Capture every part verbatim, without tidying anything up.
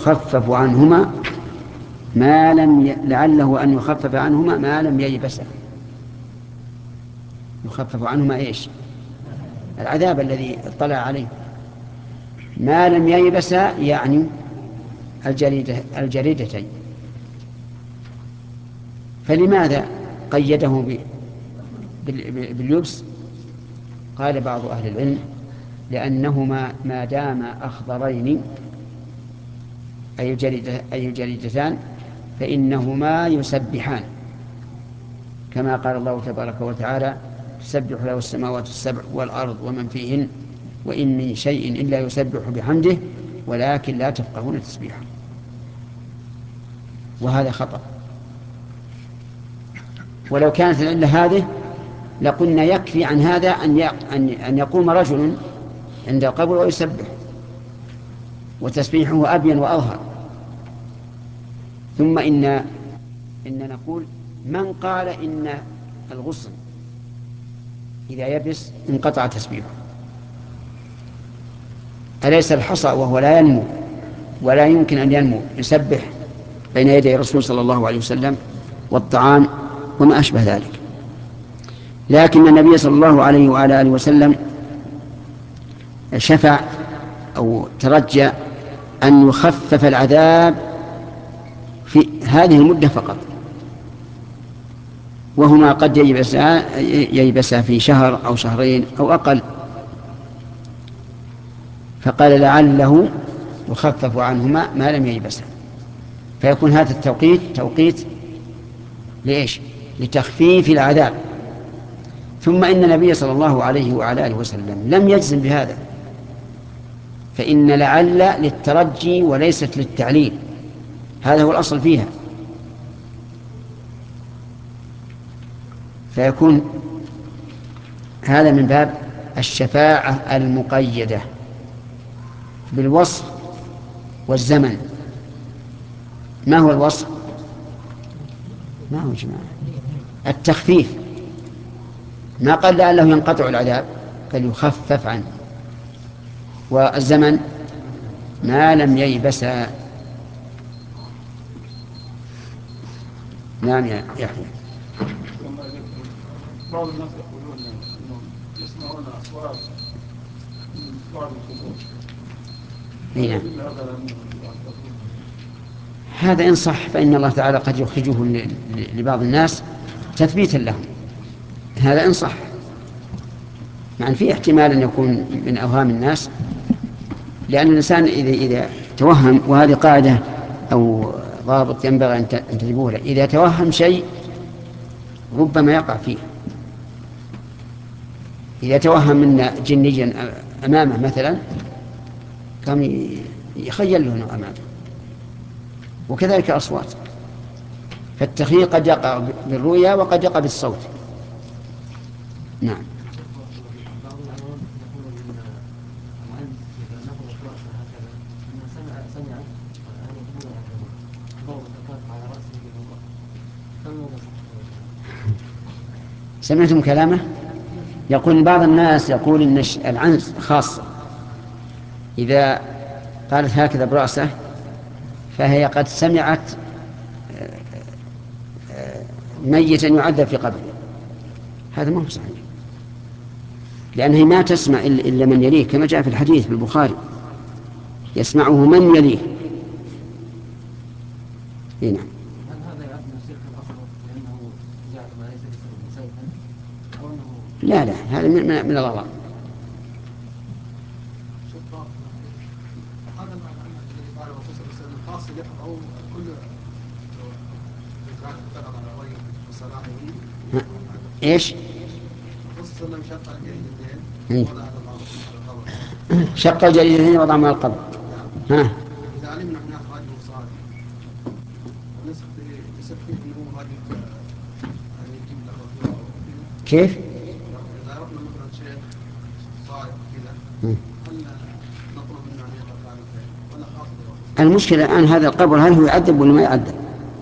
يخفف عنهما ما لم ي... لعله أن يخفف عنهما ما لم ييبسا. يخفف عنهما إيش؟ العذاب الذي اطلع عليه ما لم ييبسا، يعني الجريدة الجريدتين. فلماذا قيده ب... بال... باليبس؟ قال بعض أهل العلم لأنهما ما دام أخضرين أي الجريدة أي الجريدتان فإنهما يسبحان، كما قال الله تبارك وتعالى: تسبح له السماوات السبع والأرض ومن فيهن وإن من شيء إلا يسبح بحمده ولكن لا تفقهون تسبيحه. وهذا خطأ. ولو كانت العلة هذه لقلنا يكفي عن هذا أن يقوم رجل عند القبر ويسبح، وتسبيحه أبين وأظهر. ثم إن إن نقول: من قال إن الغصن إذا يبس انقطع تسبيحه؟ أليس الحصى وهو لا ينمو ولا يمكن أن ينمو يسبح بين يدي الرسول صلى الله عليه وسلم والطعام وما أشبه ذلك؟ لكن النبي صلى الله عليه وعلى آله وسلم شفع أو ترجى أن يخفف العذاب في هذه المدة فقط، وهما قد ييبسا ييبسا في شهر أو شهرين أو أقل. فقال لعله يخفف عنهما ما لم ييبسا، فيكون هذا التوقيت توقيت لإيش؟ لتخفيف العذاب. ثم إن النبي صلى الله عليه وعلى آله وسلم لم يجزم بهذا، فإن لعل للترجي وليست للتعليل، هذا هو الأصل فيها. فيكون هذا من باب الشفاعة المقيدة بالوصف والزمن. ما هو الوصف؟ ما هو جماعة التخفيف. ما قال لعله ينقطع العذاب، قال يخفف عنه. والزمن ما لم ييبس. نعم يا يحيى. بعض الناس يقولون انهم يسمعون اصوات من بعض القبور. نعم. هذا إن صح فإن الله تعالى قد يخرجه لبعض الناس تثبيتا لهم، هذا إن صح. يعني في احتمال أن يكون من أوهام الناس، لأن الإنسان إذا إذا توهم، وهذه قاعدة أو ضابط ينبغي أن تنتبهوا له، إذا توهم شيء ربما يقع فيه. إذا توهم من جنيا أمامه مثلا كم يخيل له أمامه، وكذلك أصوات. فالتخييل قد يقع بالرؤيا وقد يقع بالصوت. نعم. سمعتم كلامه؟ يقول بعض الناس يقول إن العنز خاصة، إذا قالت هكذا برأسه فهي قد سمعت ميتا يعذب في قبره. هذا ما هو صحيح، لأنها ما تسمع إلا من يليه، كما جاء في الحديث في البخاري: يسمعه من يليه. هنا. هل هذا يعد من الشرك الأصغر لأنه جعل ما ليس بسبب شيئا أو أنه؟ لا لا، هذا من من الغلط. هذا المعنى الذي قال الرسول صلى الله عليه وسلم خاص يقع أو كل كان اتفق على رأيه وصلاحه. إيش؟ الرسول صلى الله عليه وسلم شق الجريدتين وضع على القبر. شق الجريدتين وضع على القبر. ها. إذا علمنا هناك رجل صالح ونسخ يسبح أنه رجل يجيب له. كيف؟ إذا رحنا مثلا شيخ صالح كذا هل نطلب منه أن يقرأ هذا الخير ولا خاص بالرسول؟ المشكلة الآن هذا القبر هل هو يعذب ولا ما يعذب؟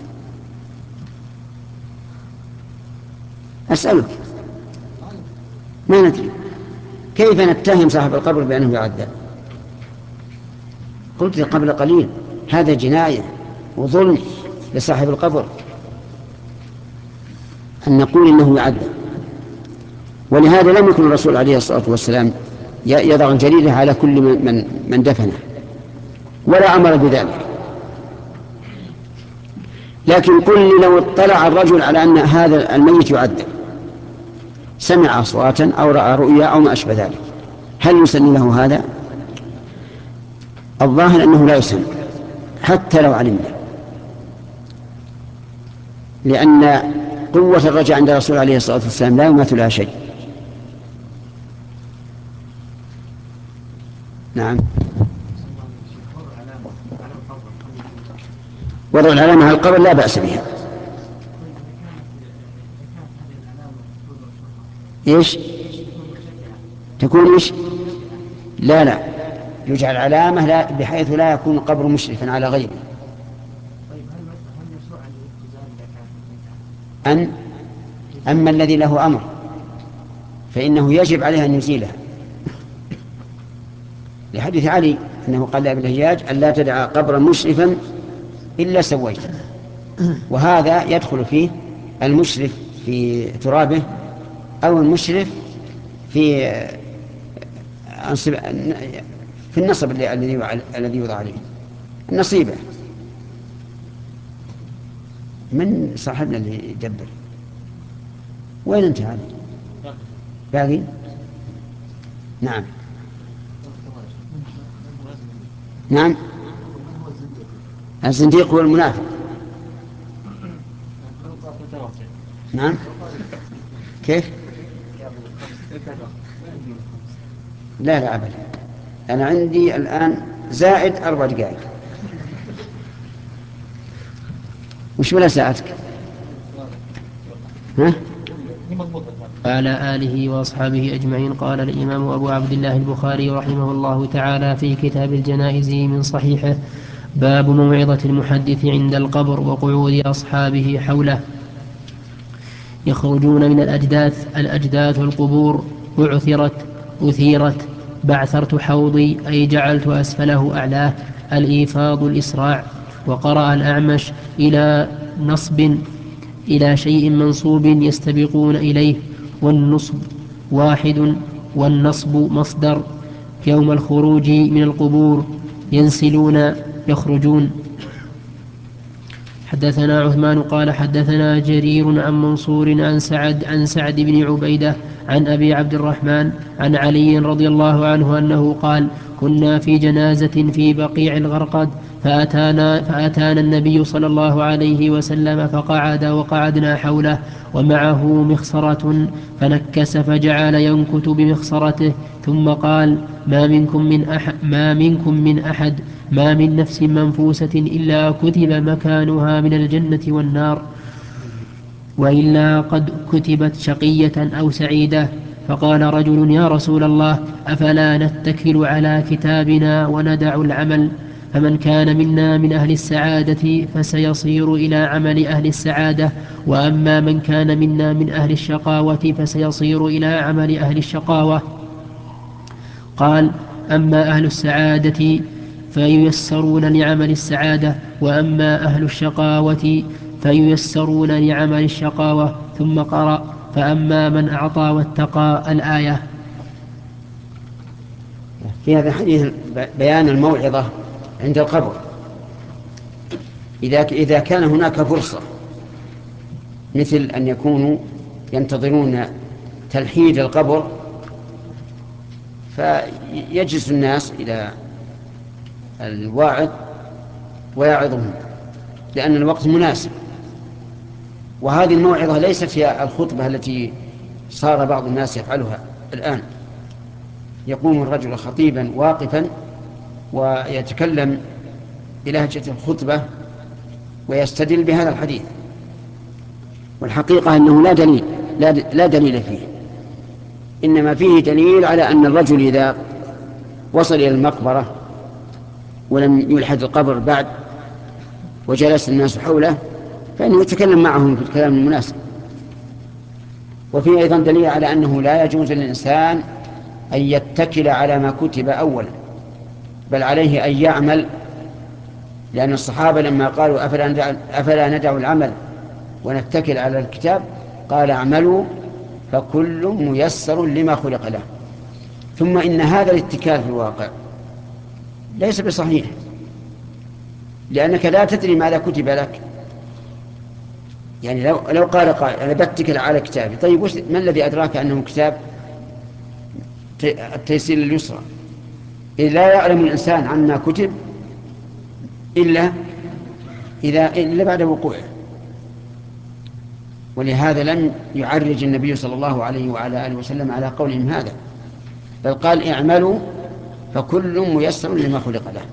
أسألك، ما ندري. كيف نتهم صاحب القبر بأنه يعذب؟ قلت قبل قليل هذا جناية وظلم لصاحب القبر أن نقول إنه يعذب. ولهذا لم يكن الرسول عليه الصلاة والسلام يضع الجريدة على كل من, من دفنه، ولا أمر بذلك. لكن قل لي لو اطلع الرجل على أن هذا الميت يعذب، سمع أصواتا أو رأى رؤيا أو ما أشبه ذلك، هل يسن له هذا؟ الظاهر أنه لا يسن حتى لو علمنا، لأن قوة الرجع عند الرسول عليه الصلاة والسلام لا يماثل لها شيء. نعم. وضع العلامة على القبر لا بأس بها. إيش تكون إيش؟ لا لا يجعل علامة لا بحيث لا يكون القبر مشرفا على غيره. أن أما الذي له أمر فإنه يجب عليه أن يزيله، لحديث علي أنه قال لابن الهياج أن لا تدع قبرا مشرفا إلا سويته. وهذا يدخل فيه المشرف في ترابه أو المشرف في في النصب الذي يوضع عليه النصيبة. من صاحبنا اللي يدبر؟ وين انت هذا؟ باقي؟ نعم نعم. الزنديق هو المنافق. نعم. كيف؟ لا لا أبدا، أنا عندي الآن زائد أربع دقائق. وش ولا ساعتك؟ ها؟ وعلى آله وأصحابه أجمعين. قال الإمام أبو عبد الله البخاري رحمه الله تعالى في كتاب الجنائز من صحيحه: باب موعظة المحدث عند القبر وقعود أصحابه حوله. يخرجون من الأجداث. الأجداث القبور. بعثرت أثيرت. بعثرت حوضي أي جعلت أسفله أعلاه. الإيفاض الإسراع. وقرأ الأعمش إلى نصب إلى شيء منصوب يستبقون إليه. والنصب واحد والنصب مصدر. يوم الخروج من القبور. ينسلون يخرجون. حدثنا عثمان قال حدثنا جرير عن منصور عن سعد عن سعد بن عبيدة عن أبي عبد الرحمن عن علي رضي الله عنه أنه قال: كنا في جنازة في بقيع الغرقد فأتانا, فأتانا النبي صلى الله عليه وسلم فقعد وقعدنا حوله ومعه مخصرة فنكس فجعل ينكت بمخصرته ثم قال: ما منكم من أحد, ما منكم من أحد ما من نفس منفوسة إلا كتب مكانها من الجنة والنار، وإلا قد كتبت شقية أو سعيدة. فقال رجل: يا رسول الله، أفلا نتكل على كتابنا وندع العمل؟ فمن كان منا من أهل السعادة فسيصير إلى عمل أهل السعادة، وأما من كان منا من أهل الشقاوة فسيصير إلى عمل أهل الشقاوة. قال: أما أهل السعادة فييسرون لعمل السعادة، وأما أهل الشقاوة فييسرون لعمل الشقاوة. ثم قرأ: فأما من أعطى واتقى الآية. في هذا الحديث بيان الموعظة عند القبر. إذا إذا كان هناك فرصة مثل أن يكونوا ينتظرون تلحيد القبر فيجلس الناس إلى الواعظ ويعظهم لأن الوقت مناسب. وهذه الموعظة ليست هي الخطبة التي صار بعض الناس يفعلها الآن. يقوم الرجل خطيبا واقفا ويتكلم بلهجة الخطبة ويستدل بهذا الحديث، والحقيقة أنه لا دليل لا دليل فيه، إنما فيه دليل على أن الرجل إذا وصل إلى المقبرة ولم يلحد القبر بعد وجلس الناس حوله فإنه يتكلم معهم في الكلام المناسب. وفيه أيضا دليل على أنه لا يجوز للإنسان أن يتكل على ما كتب أولا، بل عليه أن يعمل لأن الصحابة لما قالوا أفلا ندع, أفلا ندع العمل ونتكل على الكتاب قال اعملوا فكل ميسر لما خلق له. ثم إن هذا الاتكال في الواقع ليس بصحيح، لأنك لا تدري ماذا كتب لك. يعني لو, لو قال قائل أنا بتكل على كتابي، طيب ما الذي أدراك أنه كتاب التيسير لليسرى؟ إذ لا يعلم الإنسان عما كتب إلا إذا إلا بعد وقوعه. ولهذا لم يعرج النبي صلى الله عليه وعلى آله وسلم على قولهم هذا، بل قال اعملوا فكل ميسر لما خلق له.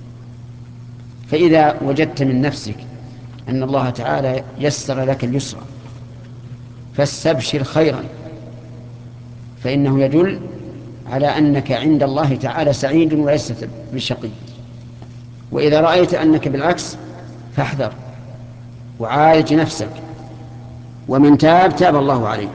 فإذا وجدت من نفسك أن الله تعالى يسر لك اليسر فاستبشر خيرا، فإنه يدل على أنك عند الله تعالى سعيد وليس بشقي. وإذا رأيت أنك بالعكس فاحذر وعالج نفسك، ومن تاب تاب الله عليه.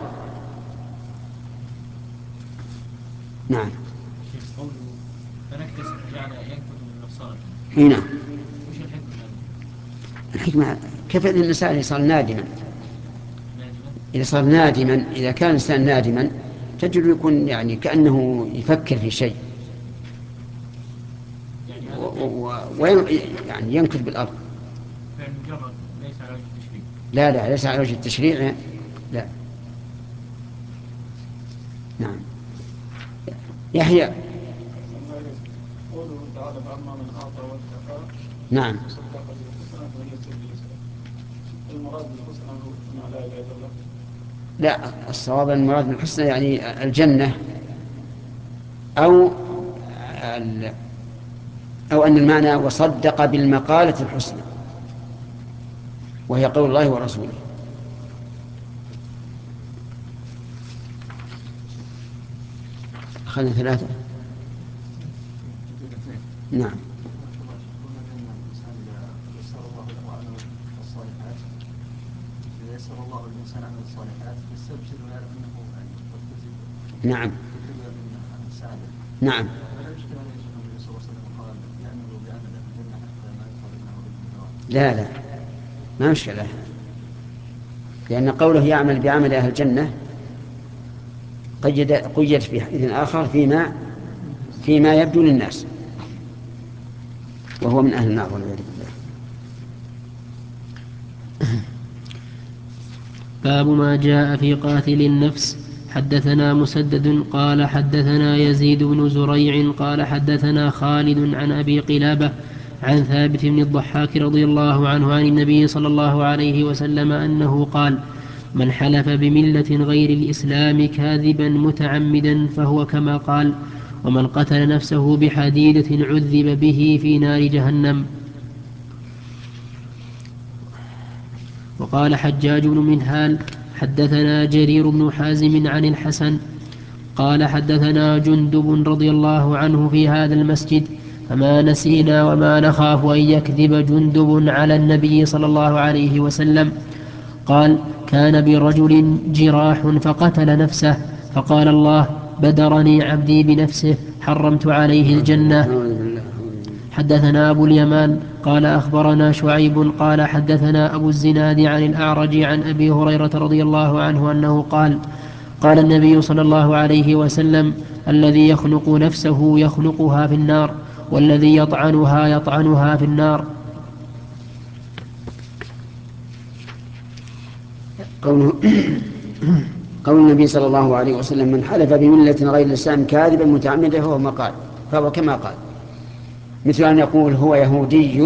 نعم. قوله فنكتسب جعل ينكت من الصالح. هنا وش الحكمة؟ الحكمة كيف أن الإنسان يصير نادما؟ نادما؟ إذا صار نادما، إذا كان الإنسان نادما تجد يكون يعني كأنه يفكر في شيء يعني و... و... و... يعني ينكت بالأرض. فعل مجرد ليس على وجه التشريع. لا لا ليس على وجه التشريع، لا. نعم. يحيى. قوله تعالى فأما من أعطى واتقى نعم. وصدق بالحسنى فسنيسره لليسرى. المراد بالحسنى هو لا إله إلا الله. لا، الصواب المراد بالحسنى يعني الجنة، أو ال... أو أن المعنى وصدق بالمقالة الحسنى وهي قول الله ورسوله. أخذنا ثلاثة. نعم. يسر الله الإنسان عمل الصالحات يستبشر ويعلم أنه قد كتب. نعم. كتب من السعادة. نعم. ولا يشكل أن يجب النبي صلى الله عليه وسلم قال يعملوا بعمل أهل الجنة حتى ما يقال إنه بالجنة. لا لا ما مشكلة، لأن قوله يعمل بعمل أهل الجنة قيد قيد في حديث آخر فيما فيما يبدو للناس، وهو من أهل النار والعياذ بالله. باب ما جاء في قاتل النفس. حدثنا مسدد قال حدثنا يزيد بن زريع قال حدثنا خالد عن أبي قلابة عن ثابت بن الضحاك رضي الله عنه عن النبي صلى الله عليه وسلم أنه قال: من حلف بملة غير الإسلام كاذبا متعمدا فهو كما قال، ومن قتل نفسه بحديدة عذب به في نار جهنم. وقال حجاج بن منهال حدثنا جرير بن حازم عن الحسن قال حدثنا جندب رضي الله عنه في هذا المسجد، فما نسينا وما نخاف أن يكذب جندب على النبي صلى الله عليه وسلم. قال: كان برجل جراح فقتل نفسه، فقال الله: بدرني عبدي بنفسه حرمت عليه الجنة. حدثنا أبو اليمان قال أخبرنا شعيب قال حدثنا أبو الزناد عن الأعرج عن أبي هريرة رضي الله عنه أنه قال: قال النبي صلى الله عليه وسلم: الذي يخنق نفسه يخنقها في النار، والذي يطعنها يطعنها في النار. قوله قول النبي صلى الله عليه وسلم: من حلف بملة غير الإسلام كاذبا متعمدا فهو ما قال فهو كما قال، مثل أن يقول هو يهودي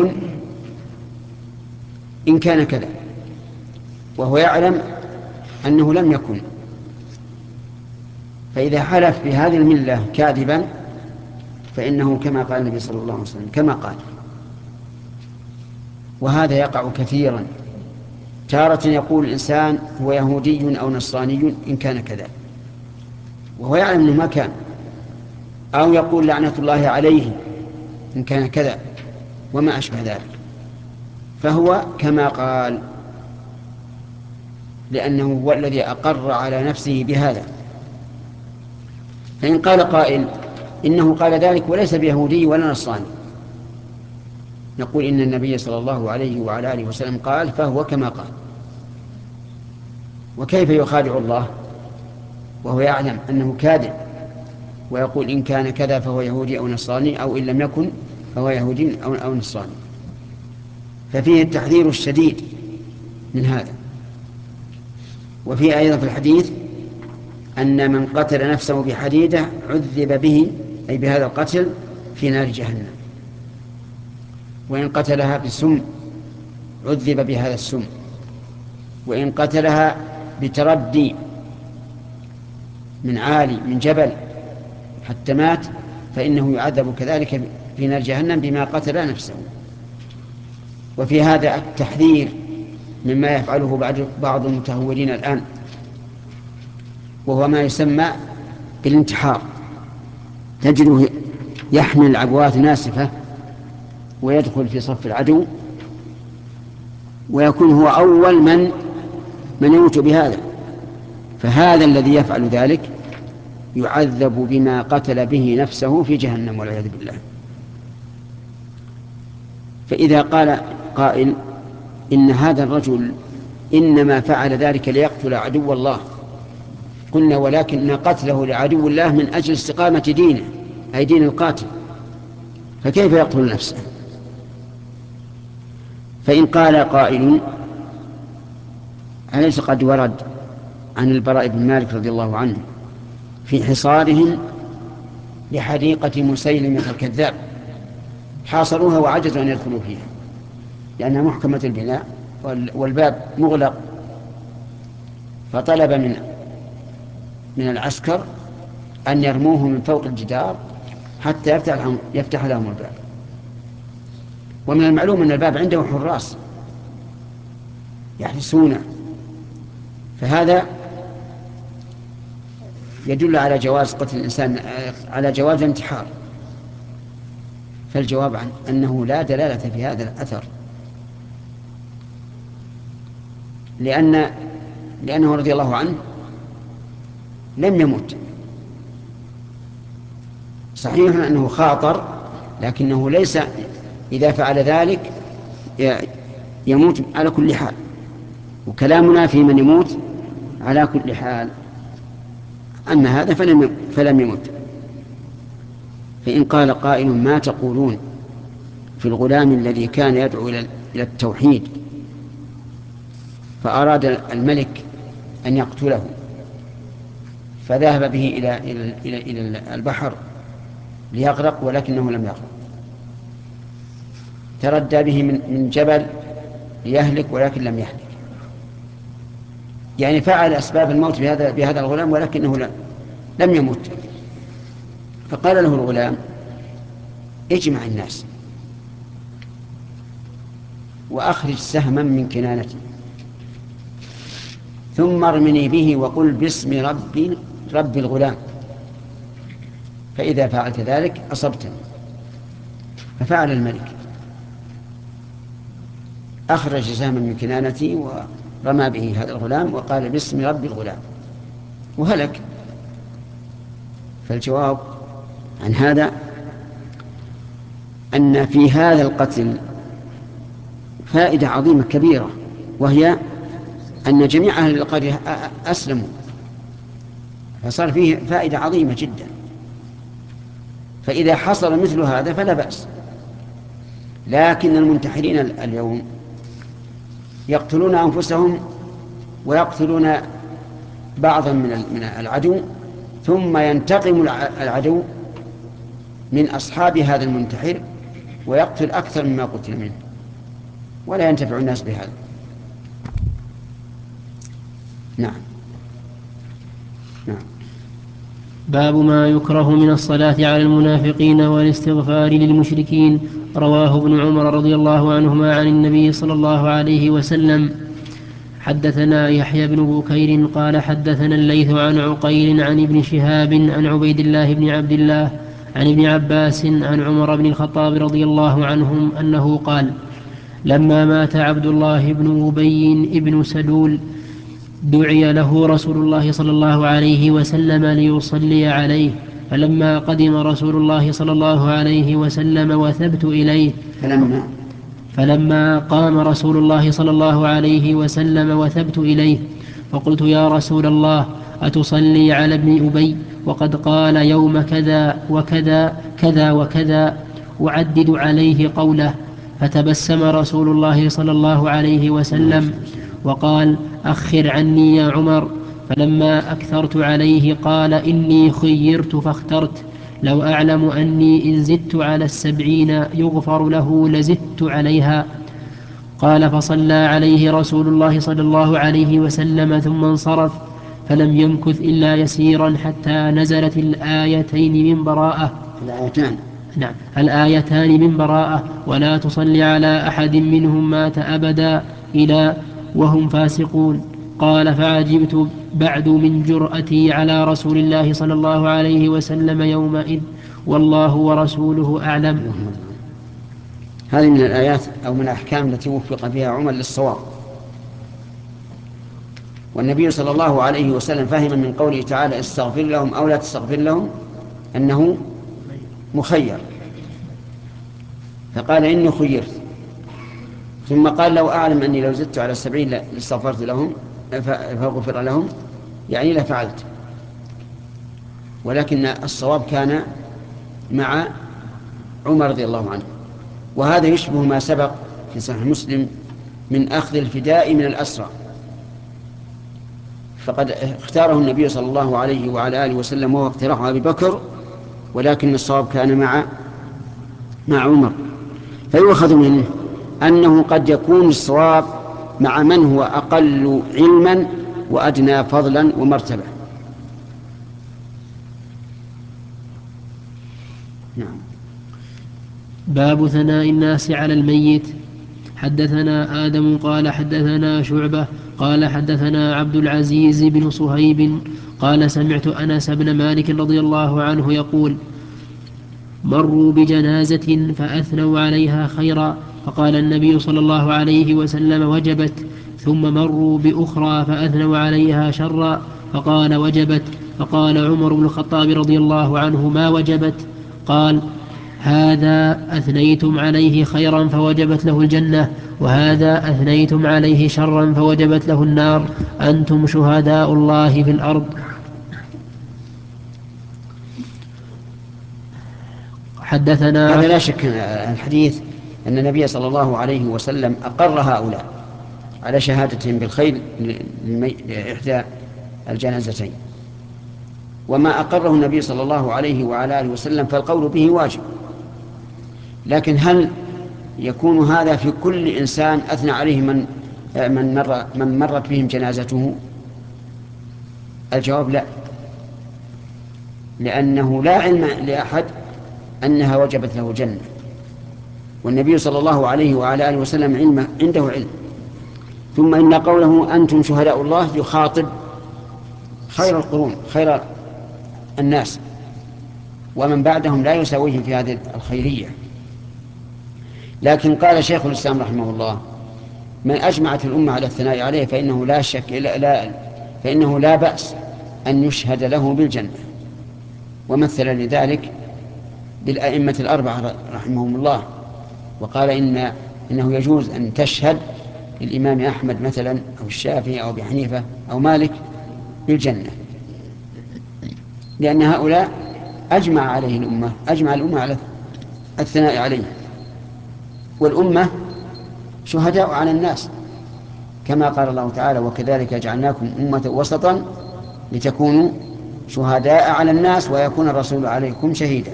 إن كان كذا وهو يعلم أنه لم يكن، فإذا حلف بهذه الملة كاذبا فإنه كما قال النبي صلى الله عليه وسلم كما قال. وهذا يقع كثيرا، تارة يقول الإنسان هو يهودي أو نصراني إن كان كذا وهو يعلم أنه ما كان، أو يقول لعنة الله عليه إن كان كذا وما أشبه ذلك، فهو كما قال، لأنه هو الذي أقر على نفسه بهذا. فإن قال قائل إنه قال ذلك وليس بيهودي ولا نصراني، نقول إن النبي صلى الله عليه وعلى آله وسلم قال فهو كما قال. وكيف يخادع الله وهو يعلم أنه كاذب ويقول إن كان كذا فهو يهودي أو نصراني، أو إن لم يكن فهو يهودي أو, أو نصراني. ففيه التحذير الشديد من هذا. وفيه أيضا في الحديث أن من قتل نفسه بحديدة عذب به، أي بهذا القتل، في نار جهنم. وإن قتلها بسم عذب بهذا السم. وإن قتلها بتردي من عالي من جبل حتى مات فإنه يعذب كذلك في نار جهنم بما قتل نفسه. وفي هذا التحذير مما يفعله بعض المتهورين الآن، وهو ما يسمى بالانتحار. تجده يحمل عبوات ناسفة ويدخل في صف العدو ويكون هو أول من من يموت بهذا. فهذا الذي يفعل ذلك يعذب بما قتل به نفسه في جهنم والعياذ بالله. فإذا قال قائل إن هذا الرجل إنما فعل ذلك ليقتل عدو الله، قلنا ولكن قتله لعدو الله من أجل استقامة دينه، أي دين القاتل، فكيف يقتل نفسه؟ فإن قال قائل أليس قد ورد عن البراء بن مالك رضي الله عنه في حصارهم لحديقة مسيلمة الكذاب، حاصروها وعجزوا أن يدخلوا فيها لأنها محكمة البناء والباب مغلق، فطلب من من العسكر أن يرموه من فوق الجدار حتى يفتح لهم, يفتح لهم الباب. ومن المعلوم أن الباب عنده حراس يحرسونه، فهذا يدل على جواز قتل الإنسان، على جواز الانتحار. فالجواب عن أنه لا دلالة في هذا الأثر، لأن لأنه رضي الله عنه لم يمت. صحيح أنه خاطر، لكنه ليس إذا فعل ذلك يموت على كل حال، وكلامنا في من يموت على كل حال. أما هذا فلم, فلم يمت. فإن قال قائل ما تقولون في الغلام الذي كان يدعو إلى التوحيد فأراد الملك أن يقتله فذهب به إلى, إلى, إلى, إلى البحر ليغرق ولكنه لم يغرق، تردى به من, من جبل ليهلك ولكن لم يهلك، يعني فعل أسباب الموت بهذا, بهذا الغلام ولكنه لم, لم يمت. فقال له الغلام اجمع الناس وأخرج سهما من كنانتي ثم ارمني به وقل باسم ربي رب الغلام، فإذا فعلت ذلك أصبتني. ففعل الملك، أخرج سهما من كنانتي ورمى به هذا الغلام وقال باسم رب الغلام وهلك. فالجواب عن هذا أن في هذا القتل فائدة عظيمة كبيرة، وهي أن جميع أهل القرية أسلموا، فصار فيه فائدة عظيمة جدا. فإذا حصل مثل هذا فلا بأس. لكن المنتحرين اليوم يقتلون أنفسهم ويقتلون بعضا من العدو، ثم ينتقم العدو من أصحاب هذا المنتحر ويقتل أكثر مما قتل منه، ولا ينتفع الناس بهذا. نعم نعم. باب ما يكره من الصلاة على المنافقين والاستغفار للمشركين. رواه ابن عمر رضي الله عنهما عن النبي صلى الله عليه وسلم. حدثنا يحيى بن بكير قال حدثنا الليث عن عقيل عن ابن شهاب عن عبيد الله بن عبد الله عن ابن عباس عن عمر بن الخطاب رضي الله عنهم أنه قال لما مات عبد الله بن أبي بن سلول دعي له رسول الله صلى الله عليه وسلم ليصلي عليه، فلما قدم رسول الله صلى الله عليه وسلم وثبت إليه فلما, فلما قام رسول الله صلى الله عليه وسلم وثبت إليه فقلت يا رسول الله أتصلي على ابن أبي وقد قال يوم كذا وكذا كذا وكذا أعدد عليه قوله. فتبسم رسول الله صلى الله عليه وسلم وقال أخر عني يا عمر. فلما أكثرت عليه قال إني خيرت فاخترت، لو أعلم أني إن زدت على السبعين يغفر له لزدت عليها. قال فصلى عليه رسول الله صلى الله عليه وسلم ثم انصرف، فلم يمكث إلا يسيرا حتى نزلت الآيتين من براءة الآيتان نعم الآيتان من براءة ولا تصلي على أحد منهم مات أبدا إلى وهم فاسقون. قال فعجبت بعد من جرأتي على رسول الله صلى الله عليه وسلم يومئذ والله ورسوله أعلم. هذه من الآيات أو من الأحكام التي وفق فيها عمر للصواب. والنبي صلى الله عليه وسلم فهم من قوله تعالى استغفر لهم أو لا تستغفر لهم أنه مخير، فقال إني خيرت، ثم قال لو أعلم أني لو زدت على السبعين لاستغفرت لهم فغفر لهم، يعني لفعلت. ولكن الصواب كان مع عمر رضي الله عنه، وهذا يشبه ما سبق في صحيح مسلم من أخذ الفداء من الأسرى، فقد اختاره النبي صلى الله عليه وعلى آله وسلم وهو اقتراح أبي بكر، ولكن الصواب كان مع مع عمر. فيؤخذ منه أنه قد يكون الصواب مع من هو أقل علما وأدنى فضلا ومرتبة. نعم. باب ثناء الناس على الميت. حدثنا آدم قال حدثنا شعبة قال حدثنا عبد العزيز بن صهيب قال سمعت أنس بن مالك رضي الله عنه يقول مروا بجنازة فأثنوا عليها خيرا فقال النبي صلى الله عليه وسلم وجبت، ثم مروا بأخرى فأثنوا عليها شرا فقال وجبت، فقال عمر بن الخطاب رضي الله عنه ما وجبت؟ قال هذا أثنيتم عليه خيرا فوجبت له الجنة، وهذا أثنيتم عليه شرا فوجبت له النار، أنتم شهداء الله في الأرض. حدثنا هذا لا شك الحديث أن النبي صلى الله عليه وسلم أقر هؤلاء على شهادتهم بالخير لإحدى الجنازتين، وما أقره النبي صلى الله عليه وعلى آله وسلم فالقول به واجب. لكن هل يكون هذا في كل إنسان أثنى عليه من من مر من مرت بهم جنازته؟ الجواب لا، لأنه لا علم لأحد أنها وجبت له جنة، والنبي صلى الله عليه وعلى آله وسلم علم عنده علم. ثم إن قوله أنتم شهداء الله يخاطب خير القرون خير الناس، ومن بعدهم لا يساويهم في هذه الخيرية. لكن قال شيخ الإسلام رحمه الله من أجمعت الأمة على الثناء عليه فإنه لا شك لا, لا فإنه لا بأس أن يشهد له بالجنة، ومثل لذلك بالأئمة الأربعة رحمهم الله، وقال إن إنه يجوز أن تشهد للإمام أحمد مثلا أو الشافعي أو أبي حنيفة أو مالك بالجنة، لأن هؤلاء أجمع عليه الأمة أجمع الأمة على الثناء عليه، والأمة شهداء على الناس كما قال الله تعالى وكذلك جعلناكم أمة وسطا لتكونوا شهداء على الناس ويكون الرسول عليكم شهيدا.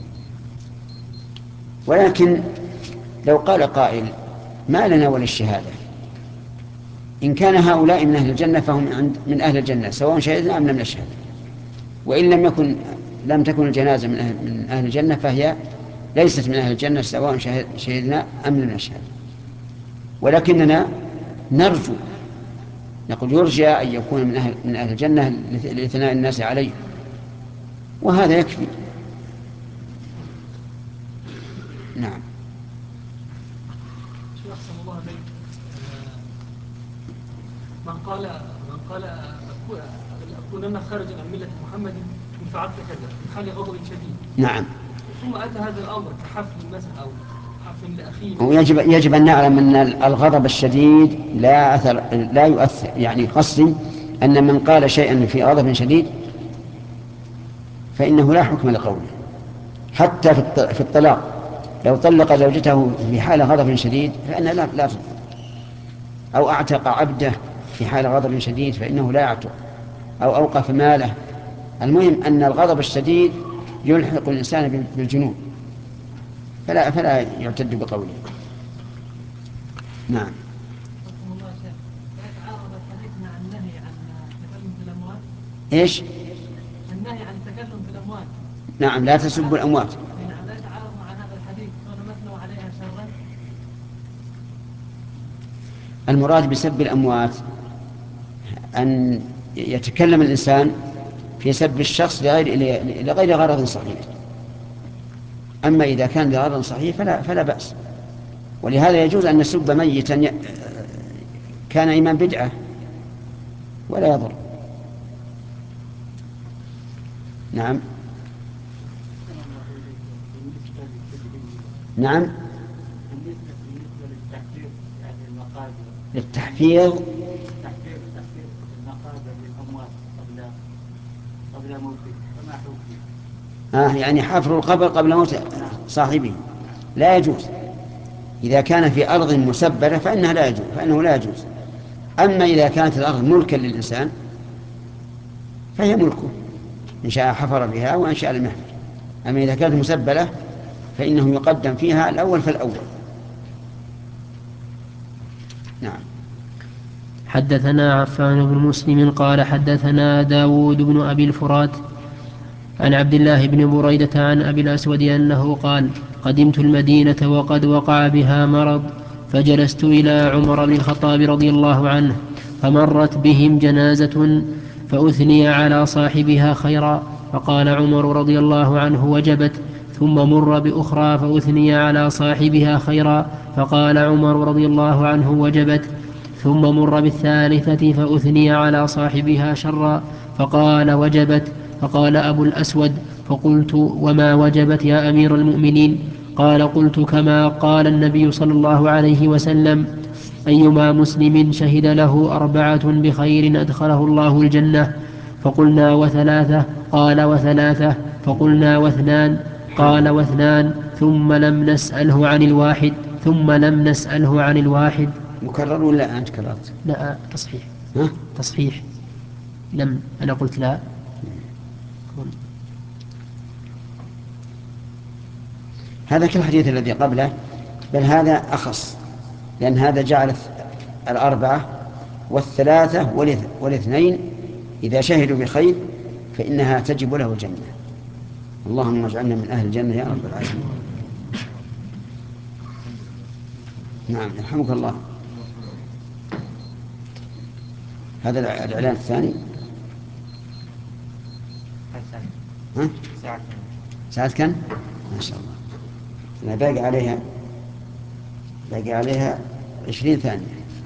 ولكن لو قال قائل ما لنا ولا الشهادة، إن كان هؤلاء من أهل الجنة فهم من أهل الجنة سواء شهدنا أم لم نشهد، وإن لم يكن لم تكن الجنازة من أهل, من أهل الجنة فهي ليست من أهل الجنة سواء شهدنا أم لم نشهد. ولكننا نرجو نقول يرجى أن يكون من أهل, من أهل الجنة لثناء الناس عليه، وهذا يكفي. نعم. من قال من قال أكونن خارجا عن ملة محمد إن فعلت كذا من حال غضب شديد، نعم. ثم أتى هذا الأمر كحفل مثلا أو حفل لأخيه. ويجب يجب أن نعلم أن الغضب الشديد لا أثر لا يؤثر، يعني قصدي أن من قال شيئا في غضب شديد فإنه لا حكم لقوله. حتى في الطلاق لو طلق زوجته في حال غضب شديد فإنها لا لا تطلق، أو أعتق عبده في حال غضب شديد فإنه لا يعتق، أو أوقف ماله. المهم أن الغضب الشديد يلحق الإنسان بالجنون، فلا فلا يعتد بقوله. نعم. ايش؟ النهي عن التكلم في الأموال. نعم، لا تسبوا الأموات. لا يتعارض مع هذا الحديث ونمثل عليها شرا. المراد بسب الأموات أن يتكلم الإنسان في سب الشخص لغير لغير غرض صحيح. أما إذا كان لغرض صحيح فلا فلا بأس. ولهذا يجوز أن نسب ميتا كان إمام بدعة ولا يضر. نعم. نعم. للتحفيظ آه يعني حفر القبر قبل موت صاحبه لا يجوز. إذا كان في أرض مسبلة فإنها لا يجوز، فإنه لا يجوز. أما إذا كانت الأرض ملكا للإنسان فهي ملكه، إن شاء حفر بها وإن شاء لم يحفر. أما إذا كانت مسبلة فإنه يقدم فيها الأول فالأول. نعم. حدثنا عفان بن مسلم قال حدثنا داود بن أبي الفرات عن عبد الله بن بريدة عن أبي الأسود أنه قال قدمت المدينة وقد وقع بها مرض، فجلست إلى عمر بن الخطاب رضي الله عنه، فمرت بهم جنازة فأثني على صاحبها خيرا، فقال عمر رضي الله عنه وجبت. ثم مر بأخرى فأثني على صاحبها خيرا، فقال عمر رضي الله عنه وجبت. ثم مر بالثالثة فأثني على صاحبها شرا، فقال وجبت. فقال أبو الأسود فقلت وما وجبت يا أمير المؤمنين؟ قال قلت كما قال النبي صلى الله عليه وسلم أيما مسلم شهد له أربعة بخير أدخله الله الجنة. فقلنا وثلاثة؟ قال وثلاثة. فقلنا واثنان؟ قال واثنان. ثم لم نسأله عن الواحد ثم لم نسأله عن الواحد. مكرر ولا أنت كررت؟ لا، تصحيح. ها؟ تصحيح. لم أنا قلت لا. هذا كالحديث الذي قبله، بل هذا أخص، لأن هذا جعل الأربعة والثلاثة والاثنين إذا شهدوا بخير فإنها تجب له الجنة. اللهم اجعلنا من أهل الجنة يا رب العالمين. نعم، يرحمك الله. هذا الإعلان الثاني. ها؟ ساعة كم؟ ما شاء الله. أنا باقي عليها باقي عليها عشرين ثانية.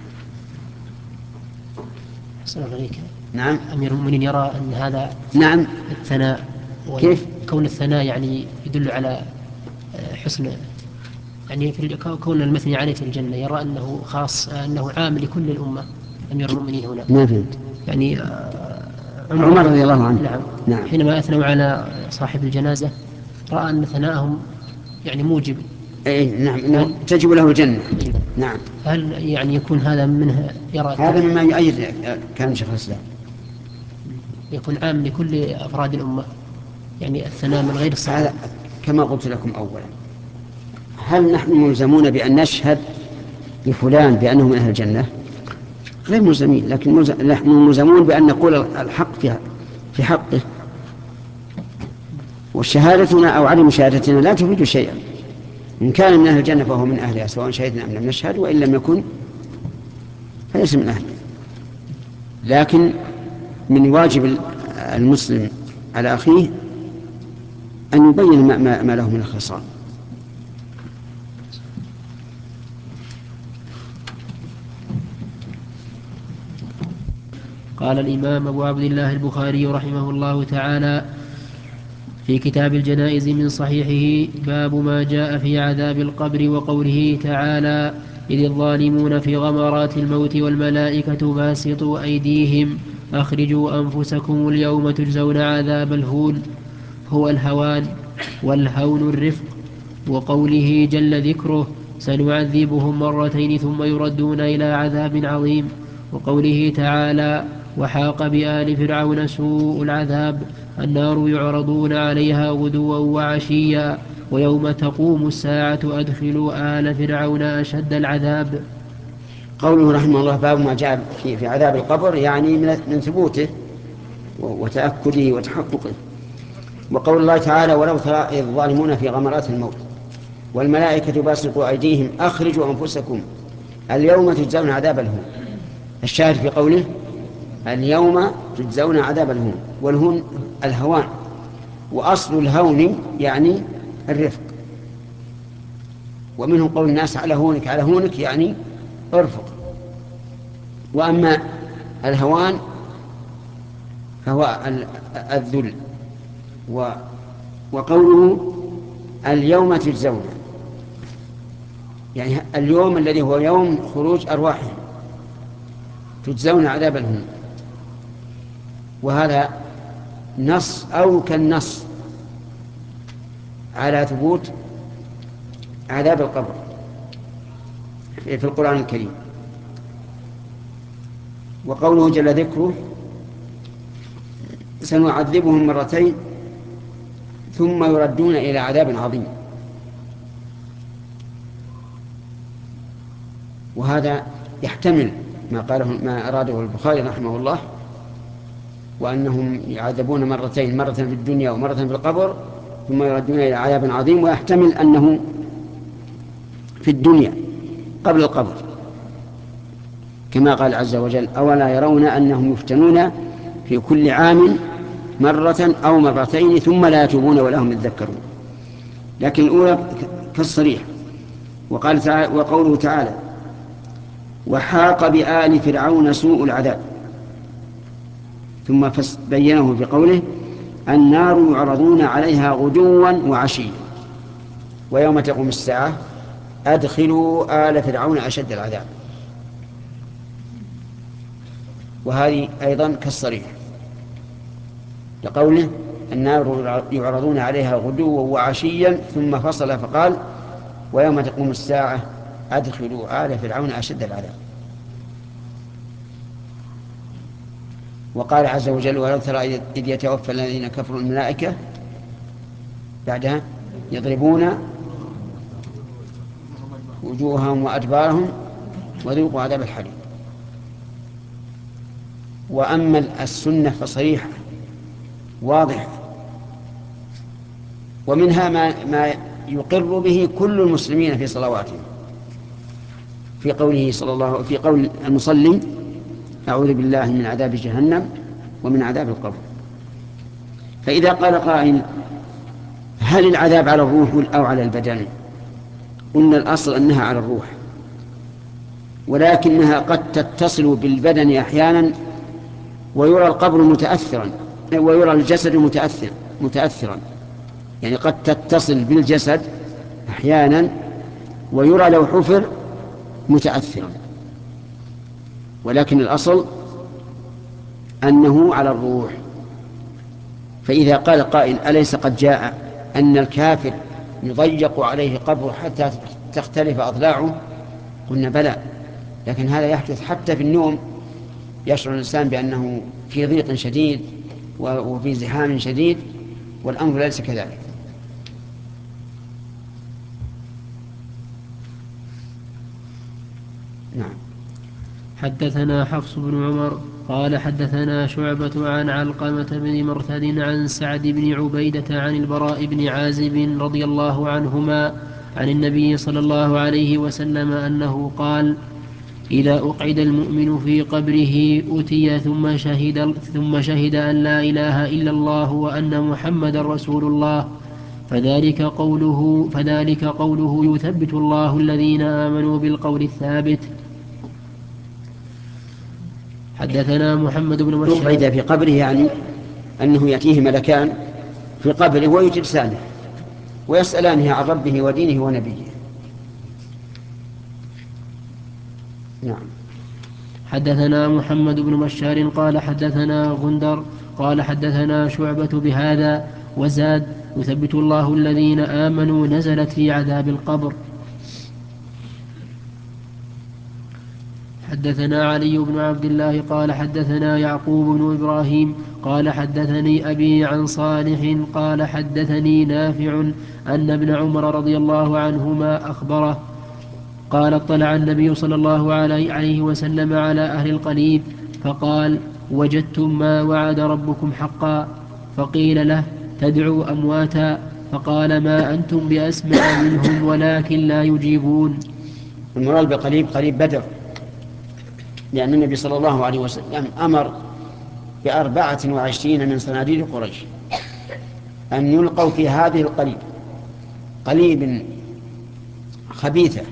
أحسن الله عليك. نعم. أمير المؤمنين يرى أن هذا نعم الثناء. كيف؟ كون الثناء يعني يدل على حسن، يعني في كون المثني عليه في الجنة، يرى أنه خاص، أنه عام لكل الأمة. أمير المؤمنين هنا ما فهمت. يعني عمر, عمر رضي الله عنه. نعم. نعم. حينما أثنوا على صاحب الجنازة رأى أن ثناءهم يعني موجب. أي نعم، إنه تجب له الجنة. نعم. هل يعني يكون هذا منه يرى هذا مما يؤيد كان شيخ الإسلام، يكون عام لكل أفراد الأمة، يعني الثناء من غير الصحابة. هذا كما قلت لكم أولا، هل نحن ملزمون بأن نشهد لفلان بأنه من أهل الجنة؟ غير ملزمين، لكن نحن ملزمون بأن نقول الحق في حقه. وشهادتنا أو عدم شهادتنا لا تفيد شيئا. إن كان من أهل الجنة فهو من أهلها سواء شهدنا أم لم نشهد، وإن لم يكن فليس من أهلها. لكن من واجب المسلم على أخيه أن يبين ما, ما, ما له من الخصال. قال الإمام أبو عبد الله البخاري رحمه الله تعالى في كتاب الجنائز من صحيحه باب ما جاء في عذاب القبر وقوله تعالى إذ الظالمون في غمرات الموت والملائكة باسطوا أيديهم أخرجوا أنفسكم اليوم تجزون عذاب الهون هو الهوان والهون الرفق. وقوله جل ذكره سنعذبهم مرتين ثم يردون إلى عذاب عظيم. وقوله تعالى وحاق بآل فرعون سوء العذاب النار يعرضون عليها غدوا وعشيا ويوم تقوم الساعة أدخلوا آل فرعون أشد العذاب. قوله رحمه الله باب ما جاء في, في عذاب القبر يعني من, من ثبوته وتأكده وتحققه. وقول الله تعالى ولو ترى إذ الظالمون في غمرات الموت والملائكة باسطوا أيديهم أخرجوا أنفسكم اليوم تجزون عذاب الهون. الشاهد في قوله اليوم تجزون عذاب الهون، والهون الهوان، وأصل الهون يعني الرفق، ومنهم قول الناس على هونك على هونك يعني ارفق. وأما الهوان فهو الذل. وقوله اليوم تجزون يعني اليوم الذي هو يوم خروج أرواحهم تجزون عذاب الهون، وهذا نص أو كالنص على ثبوت عذاب القبر في القرآن الكريم. وقوله جل ذكره سنعذبهم مرتين ثم يردون إلى عذاب عظيم، وهذا يحتمل ما قاله ما أراده البخاري رحمه الله، وأنهم يعذبون مرتين، مرة في الدنيا ومرة في القبر ثم يردون إلى عذاب عظيم، ويحتمل أنه في الدنيا قبل القبر كما قال عز وجل أولا يرون أنهم يفتنون في كل عام مرة أو مرتين ثم لا يتوبون ولا هم يتذكرون. لكن الأولى كالصريح. وقال تعالى وقوله تعالى وحاق بآل فرعون سوء العذاب، ثم بينه في قوله النار يعرضون عليها غدوا وعشيا ويوم تقوم الساعة أدخلوا آل فرعون أشد العذاب. وهذه أيضا كالصريح لقوله النار يعرضون عليها غدوا وعشيا ثم فصل فقال ويوم تقوم الساعة أدخلوا آل فرعون أشد العذاب. وقال عز وجل ولو ترى إذ يتوفى الذين كفروا الملائكة بعدها يضربون وجوههم وأدبارهم وذوقوا عذاب الحريق. وأما السنة فصريحة واضحة، ومنها ما, ما يقر به كل المسلمين في صلواتهم في قوله صلى الله في قول المصلي أعوذ بالله من عذاب جهنم ومن عذاب القبر. فإذا قال قائل هل العذاب على الروح أو على البدن؟ قلنا الأصل أنها على الروح، ولكنها قد تتصل بالبدن أحيانا ويرى القبر متأثرا ويرى الجسد متأثر متأثرا يعني قد تتصل بالجسد أحيانا ويرى لو حفر متأثرا، ولكن الأصل أنه على الروح. فإذا قال قائل أليس قد جاء أن الكافر يضيق عليه قبره حتى تختلف أضلاعه؟ قلنا بلى، لكن هذا يحدث حتى في النوم، يشعر الإنسان بأنه في ضيق شديد وفي زحام شديد، والأمر ليس كذلك. نعم. حدثنا حفص بن عمر قال حدثنا شعبة عن علقمة بن مرثد عن سعد بن عبيدة عن البراء بن عازب رضي الله عنهما عن النبي صلى الله عليه وسلم أنه قال إذا أقعد المؤمن في قبره أتي ثم شهد, ثم شهد أن لا إله إلا الله وأن محمد رسول الله فذلك قوله, فذلك قوله يثبت الله الذين آمنوا بالقول الثابت. حدثنا محمد بن بشار أقعد في قبره يعني أنه يأتيه ملكان في قبره ويجلسانه ويسألانه عن ربه ودينه ونبيه. نعم. حدثنا محمد بن بشار قال حدثنا غندر قال حدثنا شعبة بهذا وزاد يثبت الله الذين آمنوا نزلت في عذاب القبر. حدثنا علي بن عبد الله قال حدثنا يعقوب بن إبراهيم قال حدثني أبي عن صالح قال حدثني نافع أن ابن عمر رضي الله عنهما أخبره قال اطلع النبي صلى الله عليه وسلم على أهل القليب فقال وجدتم ما وعد ربكم حقا؟ فقيل له تدعو أمواتا، فقال ما أنتم بأسمع منهم ولكن لا يجيبون. المراد بقليب قليب بدر، لأن النبي صلى الله عليه وسلم أمر بأربعة وعشرين من صناديد قريش أن يلقوا في هذه القليب، قليب خبيثة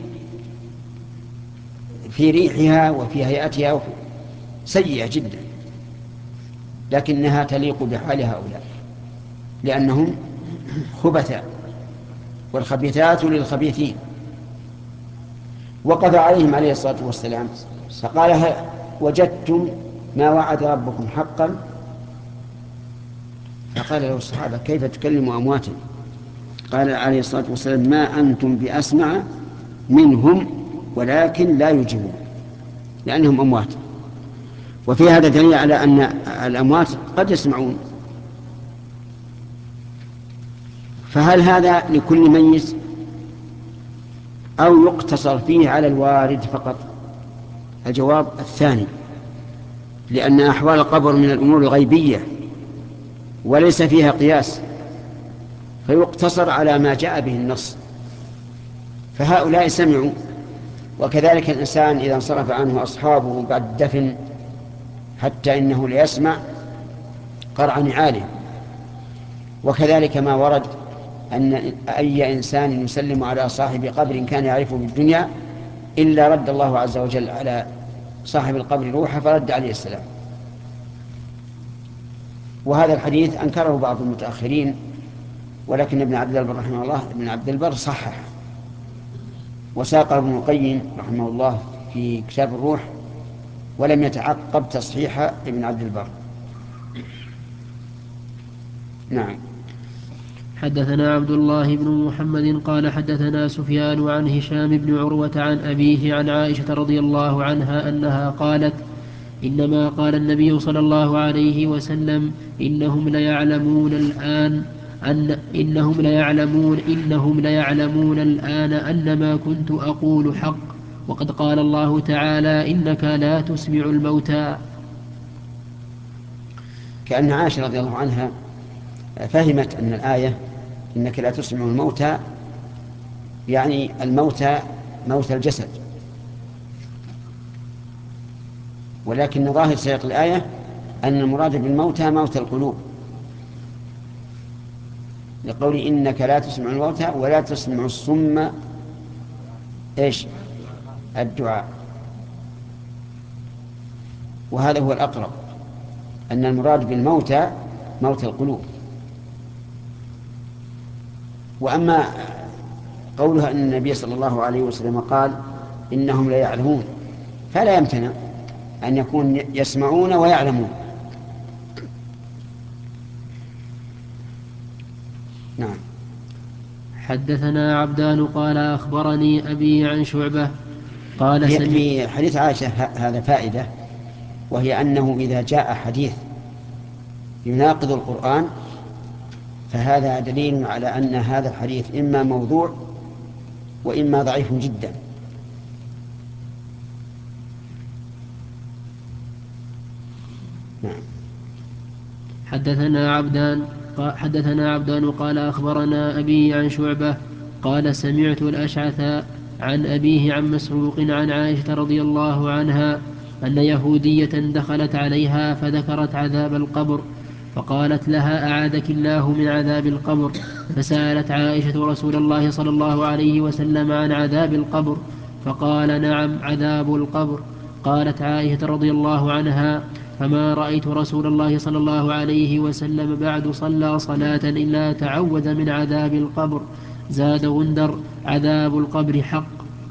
في ريحها وفي هيئتها سيئة جدا، لكنها تليق بحال هؤلاء لأنهم خبثاء، والخبيثات للخبيثين. وقضى عليهم عليه الصلاة والسلام فقال وجدتم ما وعد ربكم حقا؟ فقال له الصحابة كيف تكلم أمواتا؟ قال عليه الصلاة والسلام ما أنتم بأسمع منهم ولكن لا يجيبون، لأنهم أموات. وفي هذا دليل على أن الأموات قد يسمعون. فهل هذا لكل ميت أو يقتصر فيه على الوارد فقط؟ الجواب الثاني، لأن أحوال القبر من الأمور الغيبية وليس فيها قياس، فيقتصر على ما جاء به النص. فهؤلاء سمعوا، وكذلك الإنسان إذا انصرف عنه أصحابه بعد الدفن حتى إنه ليسمع قرع نعاله. وكذلك ما ورد أن أي إنسان يسلم على صاحب قبر كان يعرفه بالدنيا إلا رد الله عز وجل على صاحب القبر روحه فرد عليه السلام. وهذا الحديث أنكره بعض المتأخرين، ولكن ابن عبد البر رحمه الله ابن عبد البر صحح، وساق ابن القيم رحمه الله في كتاب الروح، ولم يتعقب تصحيح ابن عبد البر. نعم. حدثنا عبد الله بن محمد قال حدثنا سفيان عن هشام بن عروة عن أبيه عن عائشة رضي الله عنها أنها قالت إنما قال النبي صلى الله عليه وسلم إنهم ليعلمون الآن أن إنهم ليعلمون إنهم ليعلمون الآن أن ما كنت أقول حق، وقد قال الله تعالى إنك لا تسمع الموتى. كأن عائشة رضي الله عنها فهمت أن الآية إنك لا تسمع الموتى يعني الموتى موت الجسد، ولكن ظاهر سياق الآية أن المراد بالموتى موت القلوب، لقول إنك لا تسمع الموتى ولا تسمع الصم إيش الدعاء. وهذا هو الأقرب، أن المراد بالموتى موت القلوب. وأما قولها أن النبي صلى الله عليه وسلم قال إنهم لا يعلمون، فلا يمتنع أن يكون يسمعون ويعلمون. نعم. حدثنا عبدان قال أخبرني أبي عن شعبة قال في حديث عائشة هذا فائدة، وهي أنه إذا جاء حديث يناقض القرآن فهذا دليل على أن هذا الحديث إما موضوع وإما ضعيف جدا. نعم. حدثنا عبدان حدثنا عبدان قال أخبرنا أبي عن شعبة قال سمعت الأشعث عن أبيه عن مسروق عن عائشة رضي الله عنها أن يهودية دخلت عليها فذكرت عذاب القبر، فقالت لها أعاذك الله من عذاب القبر، فسألت عائشة رسول الله صلى الله عليه وسلم عن عذاب القبر، فقال نعم عذاب القبر. قالت عائشة رضي الله عنها فما رأيت رسول الله صلى الله عليه وسلم بعد صلى صلاة إلا تعوذ من عذاب القبر. زاد غندر: عذاب القبر حق.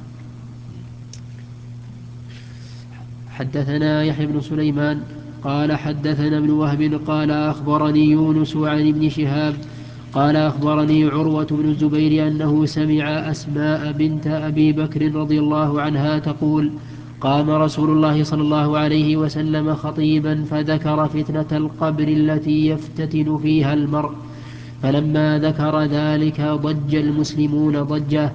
حدثنا يحيى بن سليمان قال حدثنا ابن وهب قال أخبرني يونس عن ابن شهاب قال أخبرني عروة بن الزبير أنه سمع أسماء بنت أبي بكر رضي الله عنها تقول: قام رسول الله صلى الله عليه وسلم خطيبا فذكر فتنة القبر التي يفتتن فيها المرء، فلما ذكر ذلك ضج المسلمون ضجة.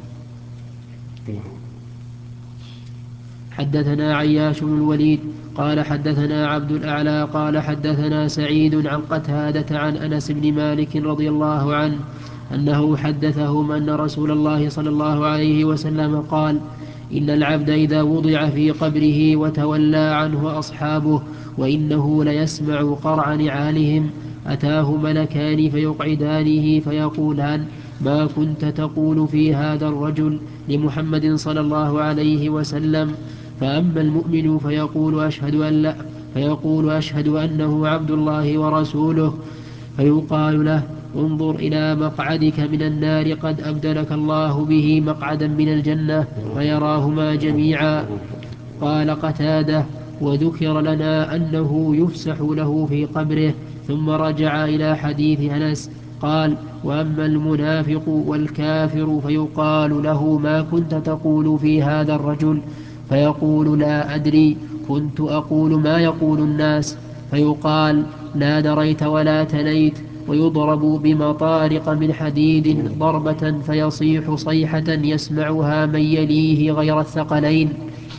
حدثنا عياش بن الوليد قال حدثنا عبد الأعلى قال حدثنا سعيد عن قتادة عن أنس بن مالك رضي الله عنه أنه حدثهم أن رسول الله صلى الله عليه وسلم قال: إن العبد إذا وضع في قبره وتولى عنه أصحابه وإنه ليسمع قرع نعالهم أتاه ملكان فيقعدانه فيقولان: ما كنت تقول في هذا الرجل لمحمد صلى الله عليه وسلم؟ فأما المؤمن فيقول أشهد أن لا فيقول أشهد أنه عبد الله ورسوله، فيقال له: انظر إلى مقعدك من النار قد أبدلك الله به مقعدا من الجنة، فيراهما جميعا. قال قتادة: وذكر لنا أنه يفسح له في قبره. ثم رجع إلى حديث أنس قال: وأما المنافق والكافر فيقال له: ما كنت تقول في هذا الرجل؟ فيقول: لا أدري، كنت أقول ما يقول الناس. فيقال: لا دريت ولا تليت. ويضرب بمطارق من حديد ضربة فيصيح صيحة يسمعها من يليه غير الثقلين.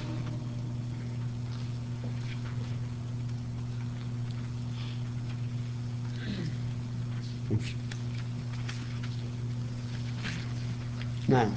نعم.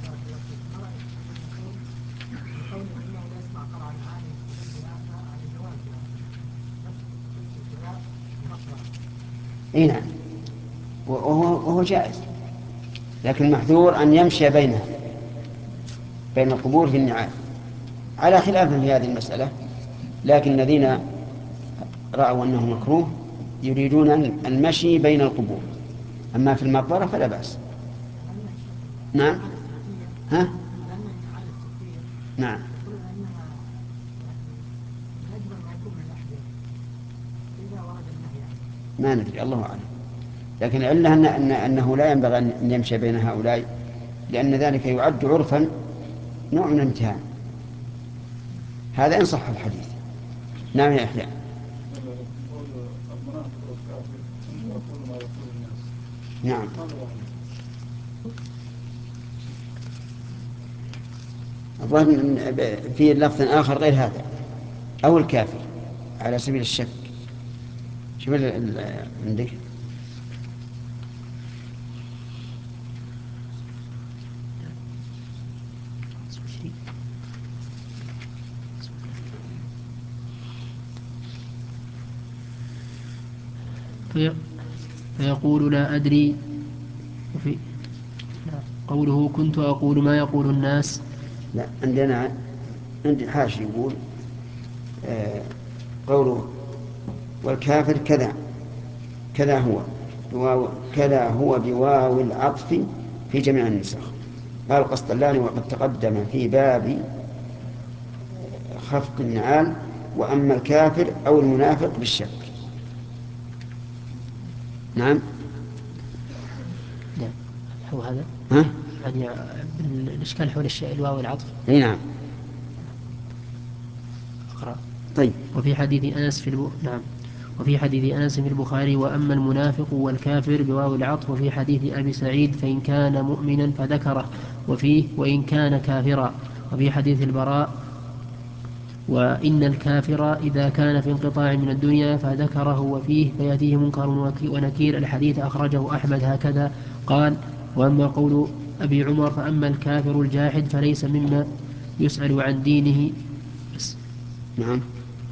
اي نعم، وهو, وهو جائز، لكن المحذور أن يمشي بينها بين القبور في النعال، على خلاف في هذه المسألة. لكن الذين رأوا أنه مكروه يريدون المشي بين القبور، أما في المقبرة فلا بأس. نعم. ها؟ نعم. ما ندري، الله أعلم، لكن العلة أن أن أنه لا ينبغي أن يمشي بين هؤلاء، لأن ذلك يعد عرفا نوع من الامتهان. هذا إن صح الحديث. نعم يا يحيى. نعم. الظاهر في لفظ آخر غير هذا، أو الكافر على سبيل الشك. شوف عندك. في فيقول: لا أدري. وفي قوله: كنت أقول ما يقول الناس. لا، عندنا عندي حاشي يقول آه قوله: والكافر كذا كذا هو بواو كذا هو بواو العطف في جميع النسخ. قال القسطلاني: وقد تقدم في باب خفق النعال، وأما الكافر أو المنافق بالشك. نعم. نعم. هو هذا. ها؟ يعني الإشكال حول الشيء الواو العطف. اي نعم. أقرأ. طيب. وفي حديث أنس في الب... نعم. وفي حديث أنس في البخاري: وأما المنافق والكافر بواو العطف. وفي حديث أبي سعيد: فإن كان مؤمنا فذكره، وفيه: وإن كان كافرا. وفي حديث البراء: وإن الكافر إذا كان في انقطاع من الدنيا فذكره، وفيه: فيأتيه منكر ونكير. الحديث أخرجه أحمد هكذا. قال: وأما قول أبي عمر: فأما الكافر الجاحد فليس مما يسأل عن دينه. بس. نعم.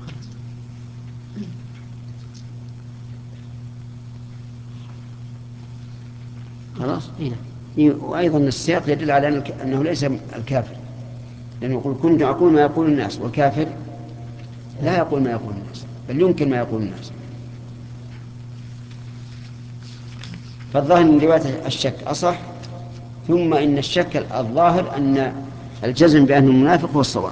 خلاص. إيه. وأيضا السياق يدل على أنه ليس الكافر، لأنه يقول: كنت أقول ما يقول الناس، والكافر لا يقول ما يقول الناس. بل يمكن ما يقول الناس. فالظاهر من رواية الشك أصح. ثم إن الشك الظاهر أن الجزم بأنه منافق هو الصواب.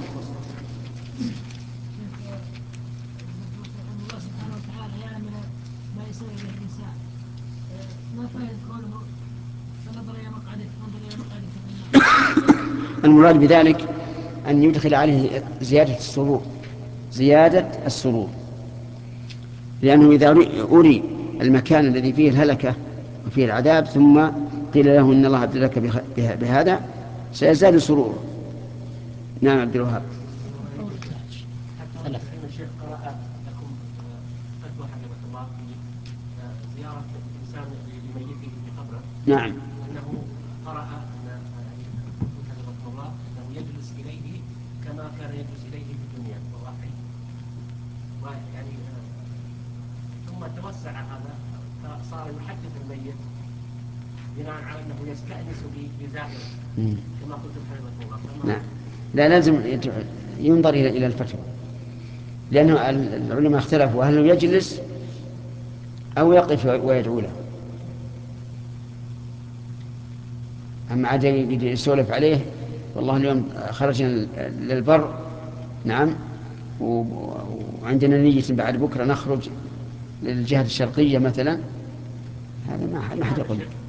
الله سبحانه وتعالى يعلم ما يسوي به الإنسان، ما فهم قوله فنظر إلى مقعده فانظر إلى مقعده في النار. المراد بذلك أن يدخل عليه زيادة السرور، زيادة السرور، لأنه إذا أري المكان الذي فيه الهلكة وفيه العذاب ثم قيل له إن الله أبدلك بهذا سيزداد سروره. نعم عبد الوهاب. حتى الشيخ قرأ لكم فتوى حفظه الله في زيارة الإنسان لميته في قبره. نعم. أنه قرأ أن حفظه الله أنه يجلس إليه كما كان يجلس إليه في الدنيا وهو حي. ويعني ثم توسع هذا فصار يحدث الميت بناء على أنه يستأنس بزائره كما قلت حفظه الله. نعم. لا لازم ينظر إلى الفتوى، لأنه العلماء اختلفوا هل يجلس أو يقف ويدعو له. أما عاد يسولف عليه والله اليوم خرجنا للبر نعم وعندنا نية بعد بكرة نخرج للجهة الشرقية مثلا، هذا ما حد يقول.